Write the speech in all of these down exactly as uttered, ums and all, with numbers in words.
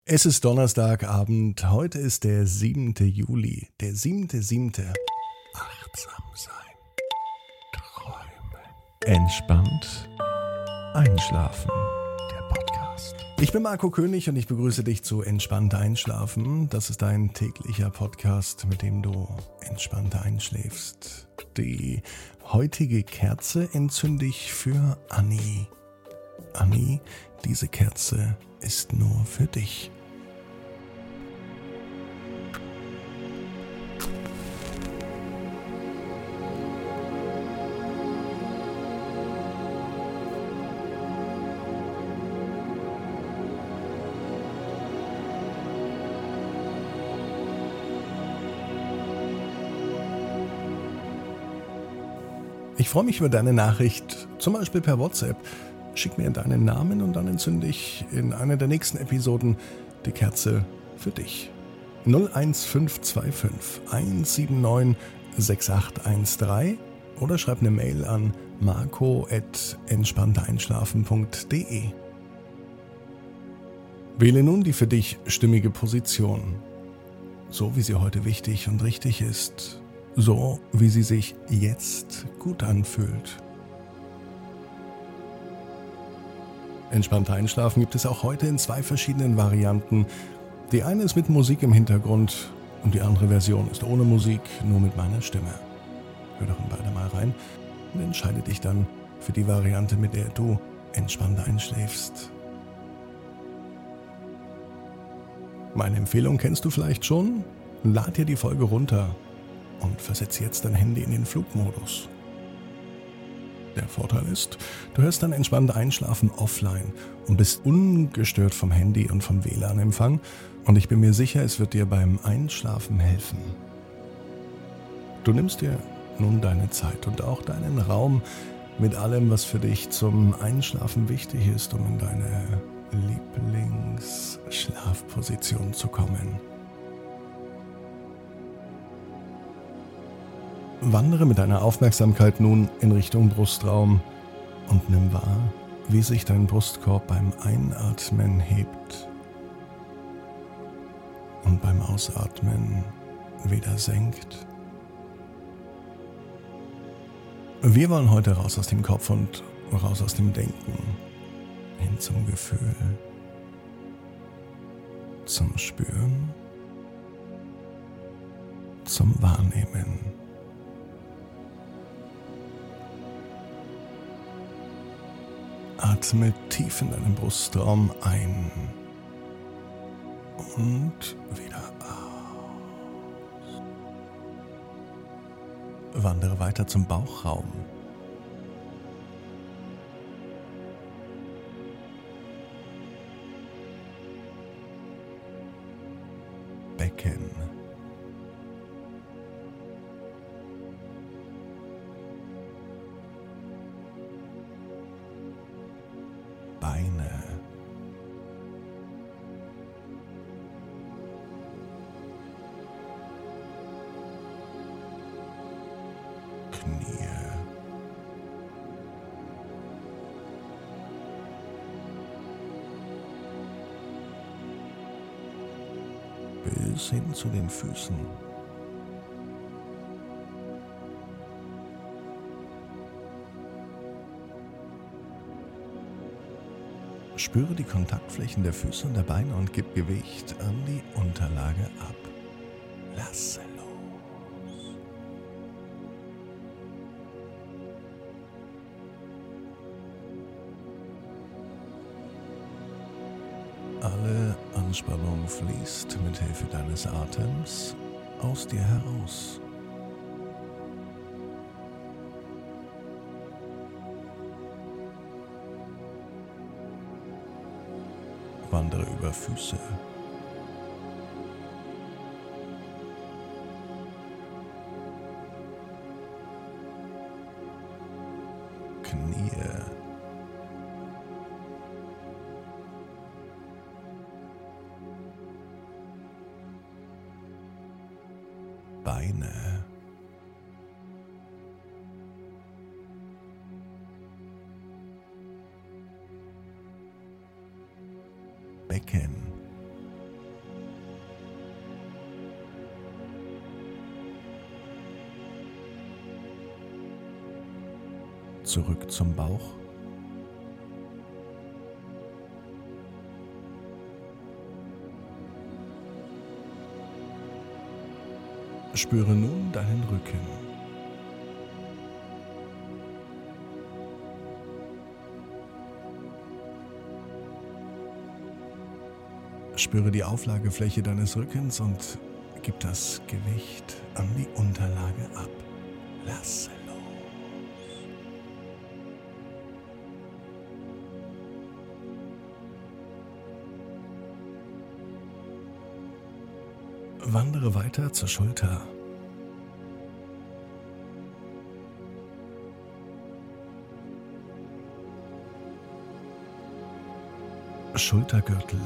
Es ist Donnerstagabend, heute ist der siebte Juli, der siebte siebte Achtsam sein, träumen, entspannt einschlafen, der Podcast. Ich bin Marco König und ich begrüße dich zu Entspannt einschlafen. Das ist ein täglicher Podcast, mit dem du entspannt einschläfst. Die heutige Kerze entzünde ich für Anni. Anni, diese Kerze ist nur für dich. Ich freue mich über deine Nachricht, zum Beispiel per WhatsApp. Schick mir deinen Namen und dann entzünde ich in einer der nächsten Episoden die Kerze für dich. null eins fünf zwei fünf eins sieben neun sechs acht eins drei oder schreib eine Mail an marco at entspannteinschlafen punkt de. Wähle nun die für dich stimmige Position, so wie sie heute wichtig und richtig ist. So, wie sie sich jetzt gut anfühlt. Entspannt einschlafen gibt es auch heute in zwei verschiedenen Varianten. Die eine ist mit Musik im Hintergrund und die andere Version ist ohne Musik, nur mit meiner Stimme. Hör doch in beide mal rein und entscheide dich dann für die Variante, mit der du entspannt einschläfst. Meine Empfehlung kennst du vielleicht schon? Lad dir die Folge runter und versetze jetzt dein Handy in den Flugmodus. Der Vorteil ist, du hörst dann entspannt einschlafen offline und bist ungestört vom Handy und vom W L A N-Empfang und ich bin mir sicher, es wird dir beim Einschlafen helfen. Du nimmst dir nun deine Zeit und auch deinen Raum mit allem, was für dich zum Einschlafen wichtig ist, um in deine Lieblingsschlafposition zu kommen. Wandere mit deiner Aufmerksamkeit nun in Richtung Brustraum und nimm wahr, wie sich dein Brustkorb beim Einatmen hebt und beim Ausatmen wieder senkt. Wir wollen heute raus aus dem Kopf und raus aus dem Denken, hin zum Gefühl, zum Spüren, zum Wahrnehmen. Atme tief in deinen Brustraum ein und wieder aus. Wandere weiter zum Bauchraum. Becken. Beine, Knie, bis hin zu den Füßen. Spüre die Kontaktflächen der Füße und der Beine und gib Gewicht an die Unterlage ab. Lasse los. Alle Anspannung fließt mit Hilfe deines Atems aus dir heraus. Wandere über Füße, Knie, Beine, Becken, zurück zum Bauch. Spüre nun deinen Rücken. Spüre die Auflagefläche deines Rückens und gib das Gewicht an die Unterlage ab. Lasse los. Wandere weiter zur Schulter. Schultergürtel.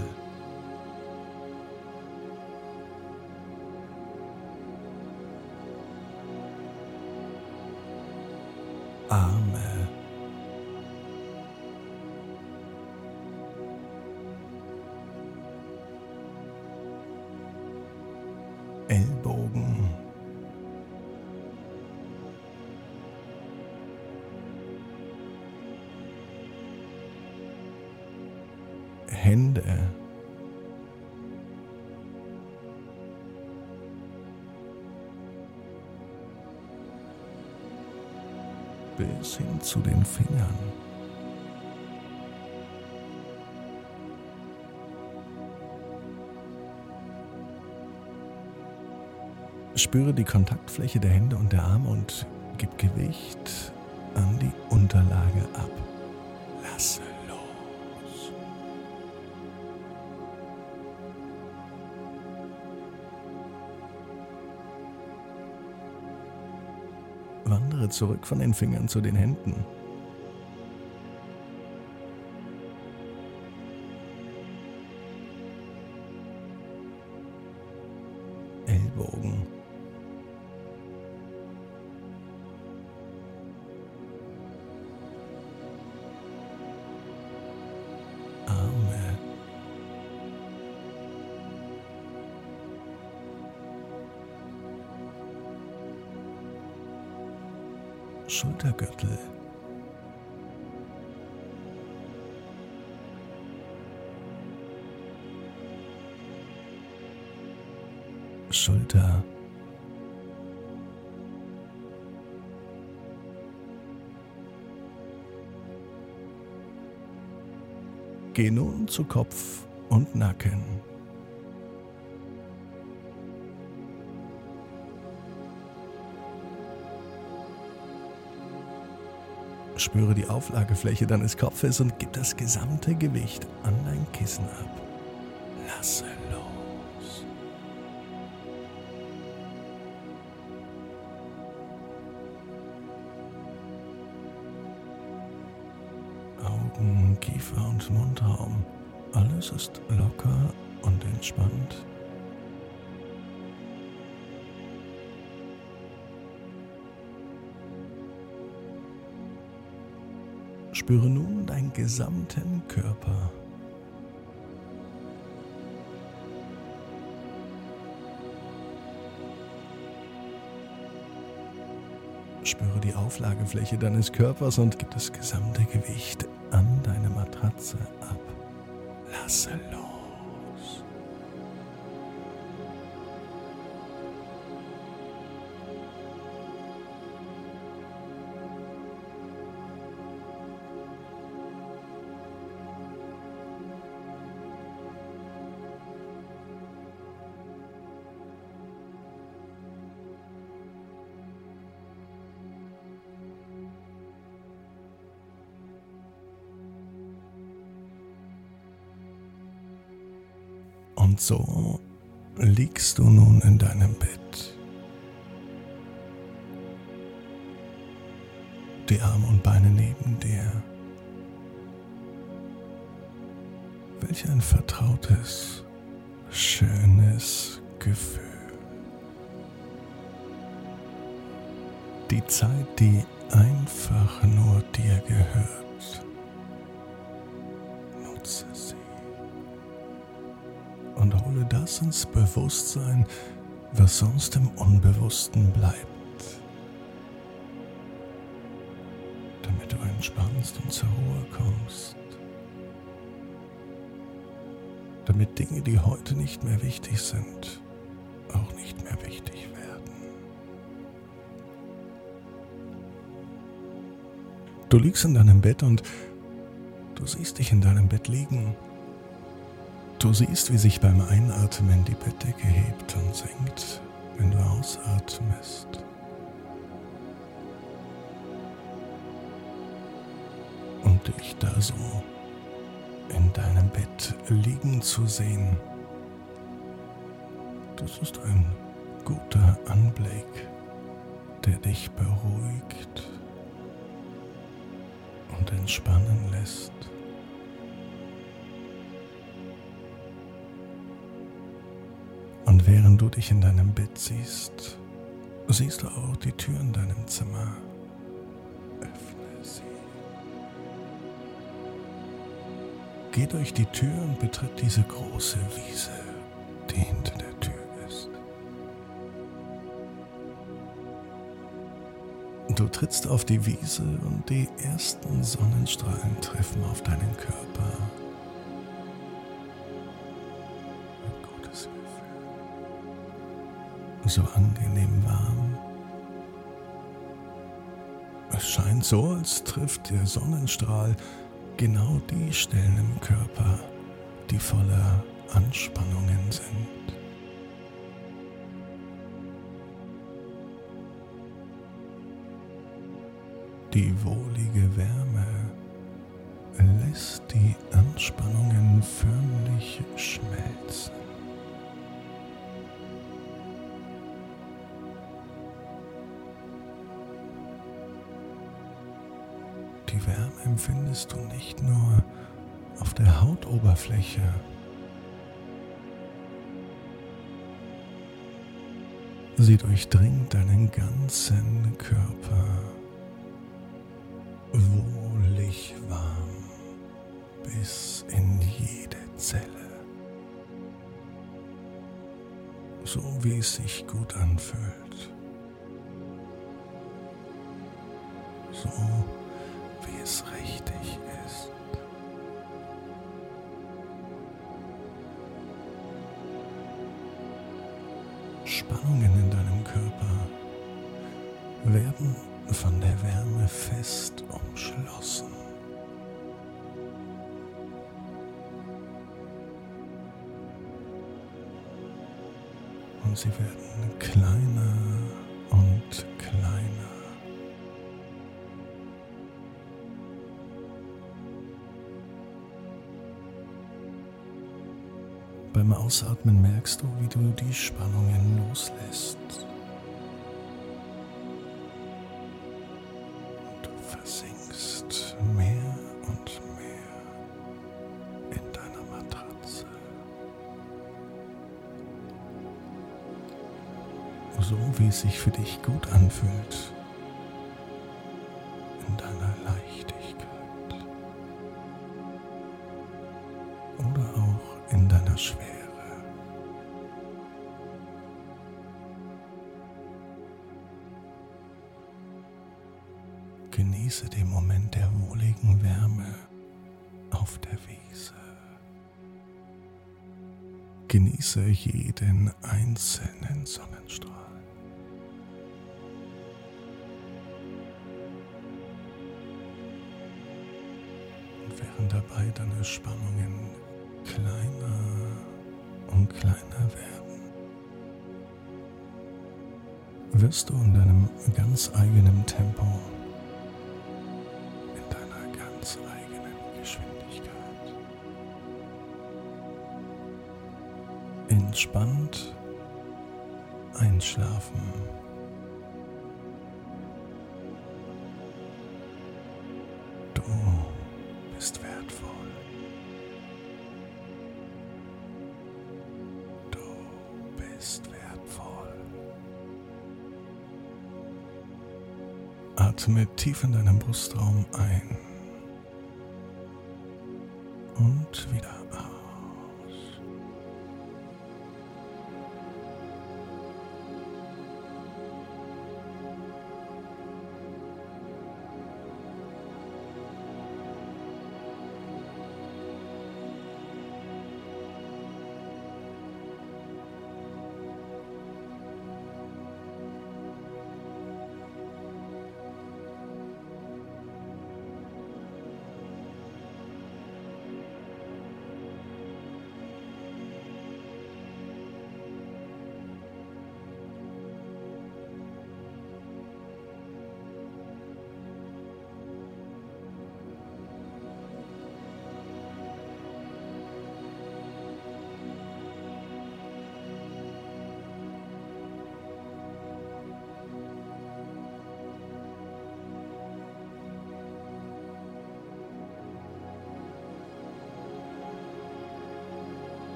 Arme. Ellbogen. Hände. Bis hin zu den Fingern. Spüre die Kontaktfläche der Hände und der Arme und gib Gewicht an die Unterlage ab. Lasse los. Wandere zurück von den Fingern zu den Händen. Ellbogen. Arme. Schultergürtel. Schulter. Geh nun zu Kopf und Nacken. Spüre die Auflagefläche deines Kopfes und gib das gesamte Gewicht an dein Kissen ab. Lasse los. Augen, Kiefer und Mundraum. Alles ist locker und entspannt. Spüre nun deinen gesamten Körper. Spüre die Auflagefläche deines Körpers und gib das gesamte Gewicht an deine Matratze ab. Lasse los. Und so liegst du nun in deinem Bett. Die Arme und Beine neben dir. Welch ein vertrautes, schönes Gefühl. Die Zeit, die einfach nur dir gehört. Nutze sie. Und hole das ins Bewusstsein, was sonst im Unbewussten bleibt. Damit du entspannst und zur Ruhe kommst, damit Dinge, die heute nicht mehr wichtig sind, auch nicht mehr wichtig werden. Du liegst in deinem Bett und du siehst dich in deinem Bett liegen. Du siehst, wie sich beim Einatmen die Bettdecke hebt und senkt, wenn du ausatmest. Und dich da so in deinem Bett liegen zu sehen, das ist ein guter Anblick, der dich beruhigt und entspannen lässt. Und während du dich in deinem Bett siehst, siehst du auch die Tür in deinem Zimmer. Öffne sie. Geh durch die Tür und betritt diese große Wiese, die hinter der Tür ist. Du trittst auf die Wiese und die ersten Sonnenstrahlen treffen auf deinen Körper. Ein gutes Gefühl. So angenehm warm. Es scheint so, als trifft der Sonnenstrahl genau die Stellen im Körper, die voller Anspannungen sind. Die wohlige Wärme lässt die Anspannungen förmlich schmelzen. Die Wärme empfindest du nicht nur auf der Hautoberfläche. Sie durchdringt deinen ganzen Körper. Wohlig warm bis in jede Zelle. So wie es sich gut anfühlt. So wie es richtig ist. Spannungen in deinem Körper werden von der Wärme fest umschlossen. Und sie werden kleiner und kleiner. Beim Ausatmen merkst du, wie du die Spannungen loslässt. Und du versinkst mehr und mehr in deiner Matratze. So wie es sich für dich gut anfühlt. In deiner Leichtigkeit. Oder auch in deiner Schwere. Genieße den Moment der wohligen Wärme auf der Wiese. Genieße jeden einzelnen Sonnenstrahl. Und während dabei deine Spannungen kleiner und kleiner werden, wirst du in deinem ganz eigenen Tempo, in deiner ganz eigenen Geschwindigkeit entspannt einschlafen. Du bist wertvoll. Du bist wertvoll. Atme tief in deinem Brustraum ein und wieder